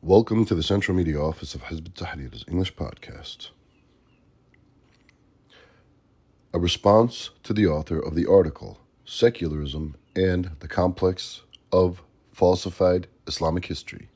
Welcome to the Central Media Office of Hizb ut-Tahrir's English podcast. A response to the author of the article, Secularism and the Complex of Falsified Islamic History.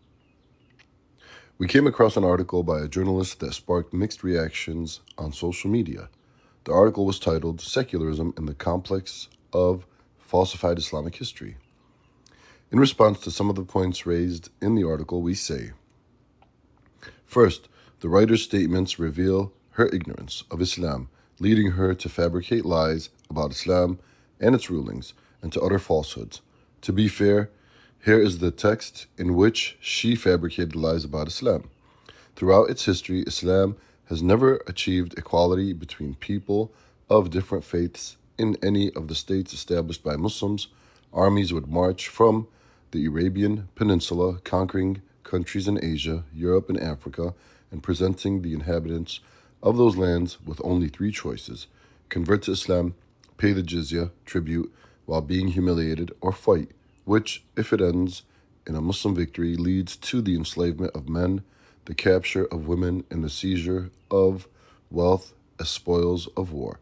We came across an article by a journalist that sparked mixed reactions on social media. The article was titled, Secularism and the Complex of Falsified Islamic History. In response to some of the points raised in the article, we say, first, the writer's statements reveal her ignorance of Islam, leading her to fabricate lies about Islam and its rulings, and to utter falsehoods. To be fair, here is the text in which she fabricated lies about Islam. Throughout its history, Islam has never achieved equality between people of different faiths in any of the states established by Muslims. Armies would march from the Arabian Peninsula, conquering countries in Asia, Europe, and Africa, and presenting the inhabitants of those lands with only three choices: convert to Islam, pay the jizya, tribute, while being humiliated, or fight, which, if it ends in a Muslim victory, leads to the enslavement of men, the capture of women, and the seizure of wealth as spoils of war.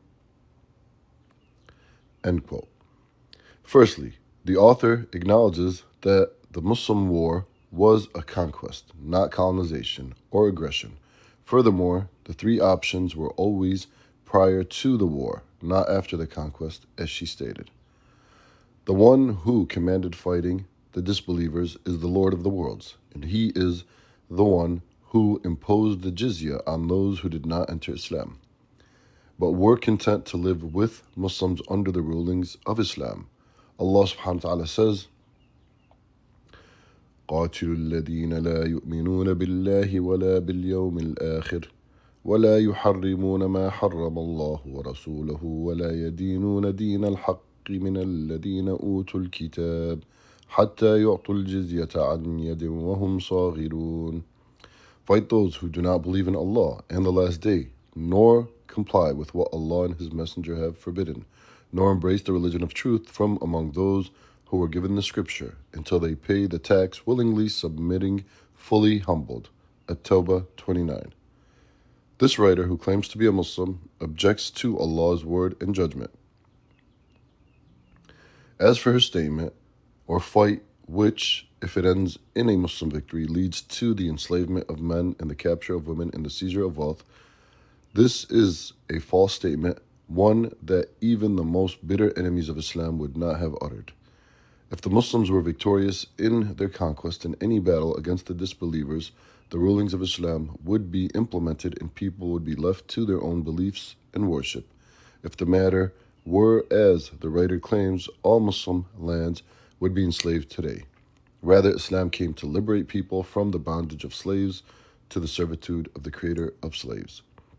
End quote. Firstly, the author acknowledges that the Muslim war was a conquest, not colonization or aggression. Furthermore, the three options were always prior to the war, not after the conquest, as she stated. The one who commanded fighting the disbelievers is the Lord of the worlds, and he is the one who imposed the jizya on those who did not enter Islam, but were content to live with Muslims under the rulings of Islam. Allah subhanahu wa ta'ala says, قاتلوا الذين لا يؤمنون بالله ولا باليوم الآخر ولا يحرمون ما حرم الله ورسوله ولا يدينون دين الحق من الذين أوتوا الكتاب حتى يعطوا الجزية عن يد وهم صاغرون. Fight those who do not believe in Allah and the last day, nor comply with what Allah and His Messenger have forbidden, nor embrace the religion of truth from among those who were given the scripture, until they pay the tax willingly, submitting, fully humbled. At-Tawbah 29. This writer, who claims to be a Muslim, objects to Allah's word and judgment. As for her statement, or fight, which, if it ends in a Muslim victory, leads to the enslavement of men and the capture of women and the seizure of wealth, this is a false statement, one that even the most bitter enemies of Islam would not have uttered. If the Muslims were victorious in their conquest in any battle against the disbelievers, the rulings of Islam would be implemented and people would be left to their own beliefs and worship. If the matter were as the writer claims, all Muslim lands would be enslaved today. Rather, Islam came to liberate people from the bondage of slaves to the servitude of the creator of slaves.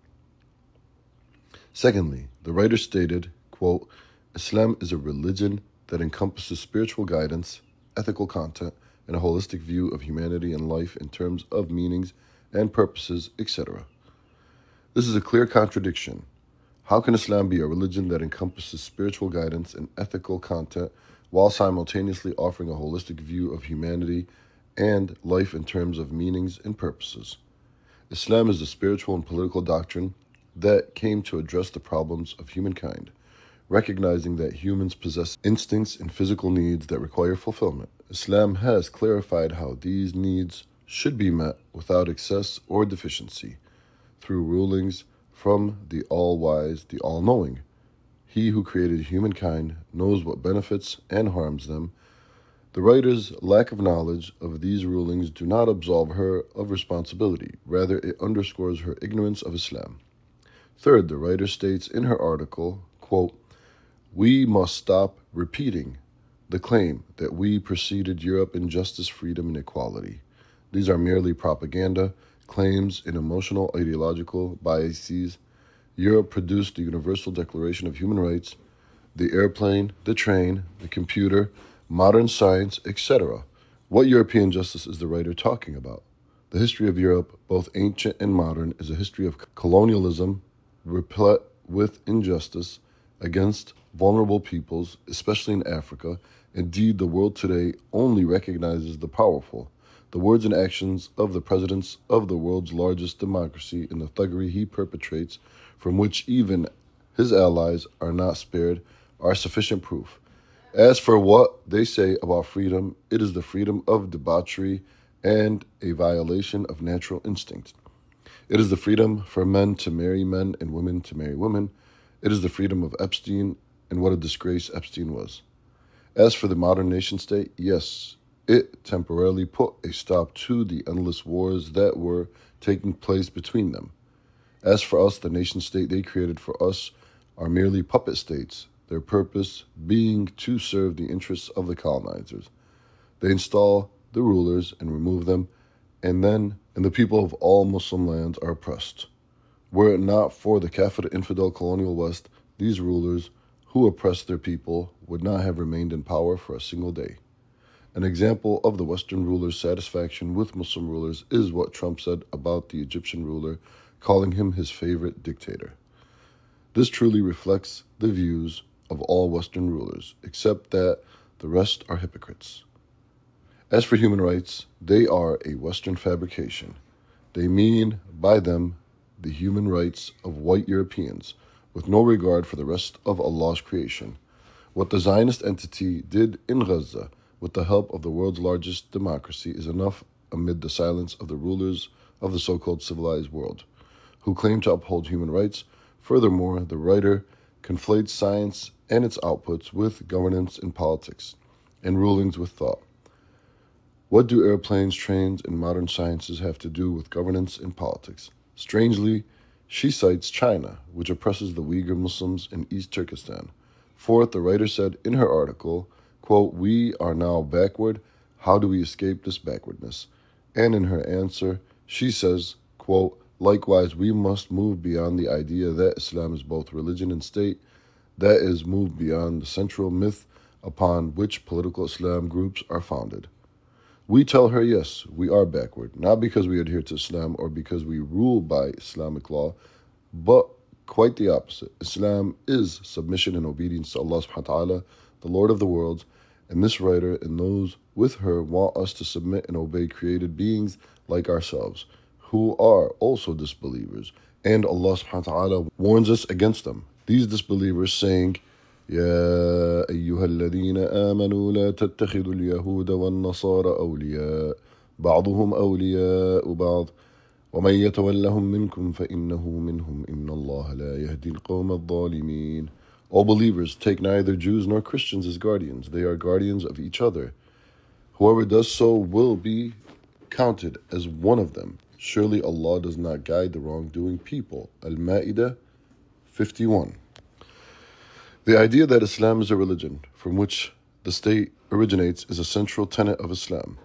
Secondly, the writer stated, quote, Islam is a religion that encompasses spiritual guidance, ethical content, and a holistic view of humanity and life in terms of meanings and purposes, etc. This is a clear contradiction. How can Islam be a religion that encompasses spiritual guidance and ethical content while simultaneously offering a holistic view of humanity and life in terms of meanings and purposes? Islam is a spiritual and political doctrine that came to address the problems of humankind, recognizing that humans possess instincts and physical needs that require fulfillment. Islam has clarified how these needs should be met without excess or deficiency, through rulings from the all-wise, the all-knowing. He who created humankind knows what benefits and harms them. The writer's lack of knowledge of these rulings do not absolve her of responsibility. Rather, it underscores her ignorance of Islam. Third, the writer states in her article, quote, we must stop repeating the claim that we preceded Europe in justice, freedom, and equality. These are merely propaganda, claims, and emotional ideological biases. Europe produced the Universal Declaration of Human Rights, the airplane, the train, the computer, modern science, etc. What European justice is the writer talking about? The history of Europe, both ancient and modern, is a history of colonialism, replete with injustice against vulnerable peoples, especially in Africa. Indeed, the world today only recognizes the powerful. the words and actions of the presidents of the world's largest democracy and the thuggery he perpetrates, from which even his allies are not spared, are sufficient proof. As for what they say about freedom, it is the freedom of debauchery and a violation of natural instinct. It is the freedom for men to marry men and women to marry women. It is the freedom of Epstein, and what a disgrace Epstein was. As for the modern nation state, yes, it temporarily put a stop to the endless wars that were taking place between them. As for us, the nation state they created for us are merely puppet states, their purpose being to serve the interests of the colonizers. They install the rulers and remove them, and the people of all Muslim lands are oppressed. Were it not for the Kafir infidel colonial West, these rulers who oppressed their people would not have remained in power for a single day. An example of the Western rulers' satisfaction with Muslim rulers is what Trump said about the Egyptian ruler, calling him his favorite dictator. This truly reflects the views of all Western rulers, except that the rest are hypocrites. As for human rights, they are a Western fabrication. They mean by them the human rights of white Europeans, with no regard for the rest of Allah's creation. What the Zionist entity did in Gaza with the help of the world's largest democracy is enough amid the silence of the rulers of the so-called civilized world, who claim to uphold human rights. Furthermore, the writer conflates science and its outputs with governance and politics, and rulings with thought. What do airplanes, trains, and modern sciences have to do with governance and politics? Strangely, she cites China, which oppresses the Uyghur Muslims in East Turkestan. Fourth, the writer said in her article, quote, "We are now backward. How do we escape this backwardness?" And in her answer, she says, quote, "Likewise, we must move beyond the idea that Islam is both religion and state, that is, move beyond the central myth upon which political Islam groups are founded." We tell her, yes, we are backward, not because we adhere to Islam or because we rule by Islamic law, but quite the opposite. Islam is submission and obedience to Allah subhanahu wa ta'ala, the Lord of the worlds, and this writer and those with her want us to submit and obey created beings like ourselves, who are also disbelievers, and Allah subhanahu wa ta'ala warns us against them. These disbelievers saying, يا أيها الذين آمنوا لا تتخذوا اليهود والنصارى أولياء بعضهم أولياء بعض ومن يتولهم منكم فإنه منهم إن الله لا يهدي القوم الظالمين. All believers, take neither Jews nor Christians as guardians. They are guardians of each other. Whoever does so will be counted as one of them. Surely Allah does not guide the wrongdoing people. Al-Ma'idah 51. The idea that Islam is a religion from which the state originates is a central tenet of Islam.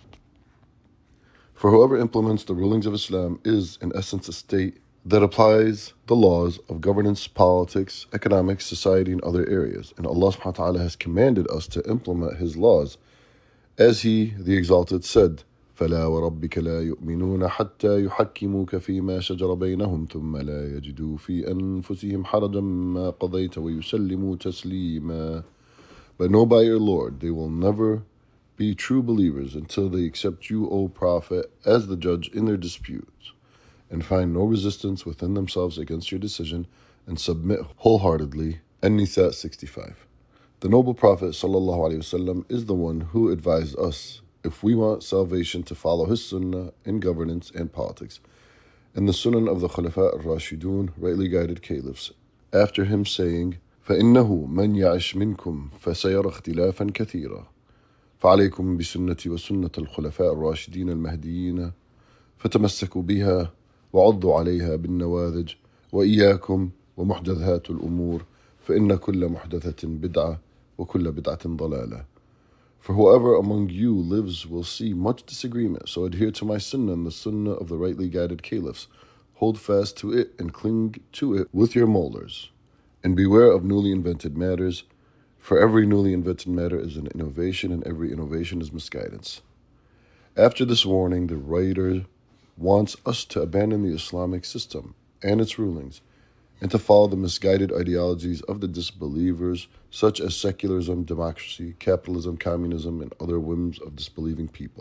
For whoever implements the rulings of Islam is, in essence, a state that applies the laws of governance, politics, economics, society, and other areas. And Allah subhanahu wa ta'ala has commanded us to implement His laws. As He, the Exalted, said, فَلَا وَرَبِّكَ لَا يُؤْمِنُونَ حَتَّى يُحَكِّمُوكَ فِي مَا شَجَرَ بَيْنَهُمْ ثُمَّ لَا يَجِدُوا فِي أَنفُسِهِمْ حَرَجًا مَّا قَضَيْتَ وَيُسَلِّمُوا تَسْلِيمًا. But know by your Lord, they will never be true believers until they accept you, O Prophet, as the judge in their disputes, and find no resistance within themselves against your decision, and submit wholeheartedly. An-Nisa 65. The noble Prophet ﷺ is the one who advised us, if we want salvation, to follow his sunnah in governance and politics, and the sunnah of the Khulafa al-Rashidun, rightly guided caliphs, after him saying, فَإِنَّهُ مَنْ يَعِشْ مِنْكُمْ فَسَيَرَى اخْتِلَافًا كَثِيرًا فَعَلَيْكُمْ بِسُنَّتِي وَسُنَّةِ الْخُلَفَاءِ الرَّاشِدِينَ الْمَهْدِيِّينَ فَتَمَسَّكُوا بِهَا وَعَضُّوا عَلَيْهَا بِالنَّوَاذِجِ وَإِيَّاكُمْ وَمُحْدَثَاتُ الْأُمُورِ فَإِنَّ كُلَّ مُحْدَثَةٍ بِدْعَةٍ وَكُلَّ بِدْعَةٍ ضَلَالَةٍ. For whoever among you lives will see much disagreement, so adhere to my sunnah and the sunnah of the rightly guided caliphs. Hold fast to it and cling to it with your molars. And beware of newly invented matters, for every newly invented matter is an innovation, and every innovation is misguidance. After this warning, the writer wants us to abandon the Islamic system and its rulings, and to follow the misguided ideologies of the disbelievers, such as secularism, democracy, capitalism, communism, and other whims of disbelieving people.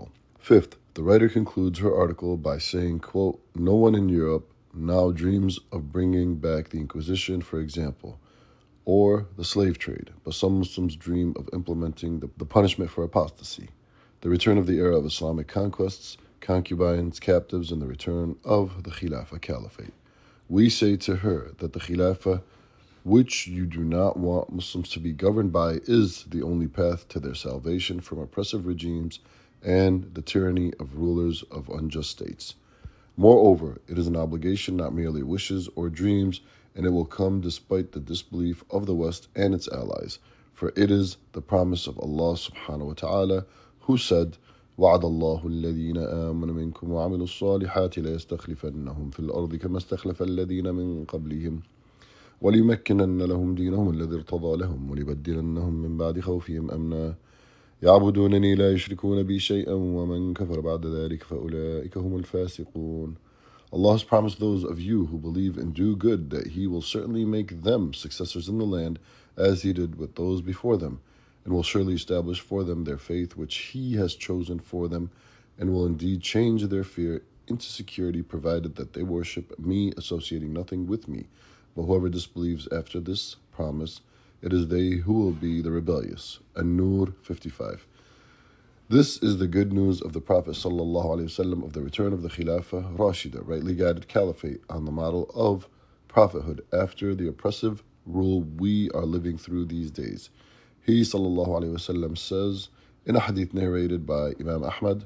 Fifth, the writer concludes her article by saying, quote, "No one in Europe now dreams of bringing back the Inquisition, for example, or the slave trade, but some Muslims dream of implementing the punishment for apostasy, the return of the era of Islamic conquests, concubines, captives, and the return of the Khilafah Caliphate. We say to her that the Khilafah, which you do not want Muslims to be governed by, is the only path to their salvation from oppressive regimes and the tyranny of rulers of unjust states. Moreover, it is an obligation, not merely wishes or dreams, and it will come despite the disbelief of the West and its allies. For it is the promise of Allah subhanahu wa ta'ala, who said, وعد الله الذين آمنوا منكم وعملوا الصالحات ليستخلفنهم في الأرض كما استخلف الذين من قبلهم وليمكنن لهم دينهم الذي ارتضى لهم وليبدلنهم من بعد خوفهم أمنا يعبدونني لا يشركون بي شيئا ومن كفر بعد ذلك فأولئك هم الفاسقون. Allah has promised those of you who believe and do good that He will certainly make them successors in the land as He did with those before them, and will surely establish for them their faith which He has chosen for them, and will indeed change their fear into security, provided that they worship me, associating nothing with me. But whoever disbelieves after this promise, it is they who will be the rebellious. An-Nur 55. This is the good news of the Prophet ﷺ of the return of the Khilafah Rashida, rightly guided caliphate, on the model of prophethood after the oppressive rule we are living through these days. He ﷺ says in a hadith narrated by Imam Ahmad,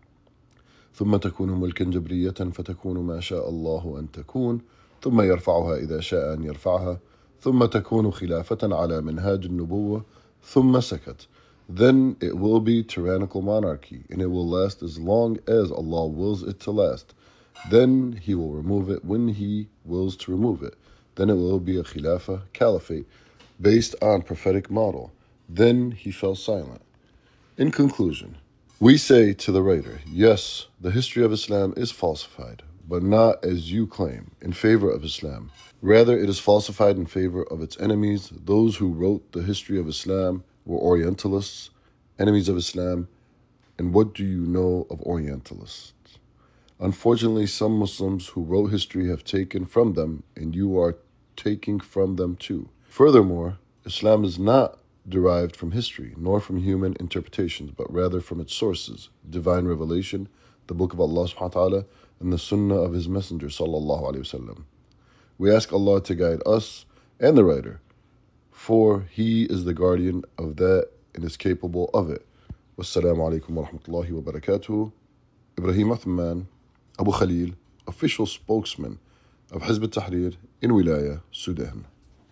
ثم تكون ملكا جبرية فتكون ما شاء الله أن تكون ثم يرفعها إذا شاء أن يرفعها ثم تكون خلافة على منهاج النبوة ثم سكت. Then it will be tyrannical monarchy, and it will last as long as Allah wills it to last. Then He will remove it when He wills to remove it. Then it will be a Khilafah caliphate based on prophetic model. Then he fell silent. In conclusion, we say to the writer, yes, the history of Islam is falsified, but not as you claim, in favor of Islam. Rather, it is falsified in favor of its enemies. Those who wrote the history of Islam were Orientalists, enemies of Islam. And what do you know of Orientalists? Unfortunately, some Muslims who wrote history have taken from them, and you are taking from them too. Furthermore, Islam is not derived from history, nor from human interpretations, but rather from its sources, divine revelation, the Book of Allah subhanahu wa ta'ala, and the Sunnah of His Messenger sallallahu alayhi wasallam. We ask Allah to guide us and the writer, for He is the guardian of that and is capable of it. Wassalamu alaikum wa rahmatullahi wa barakatuhu. Ibrahim Uthman Abu Khalil, official spokesman of Hizb ut-Tahrir in Wilaya, Sudan.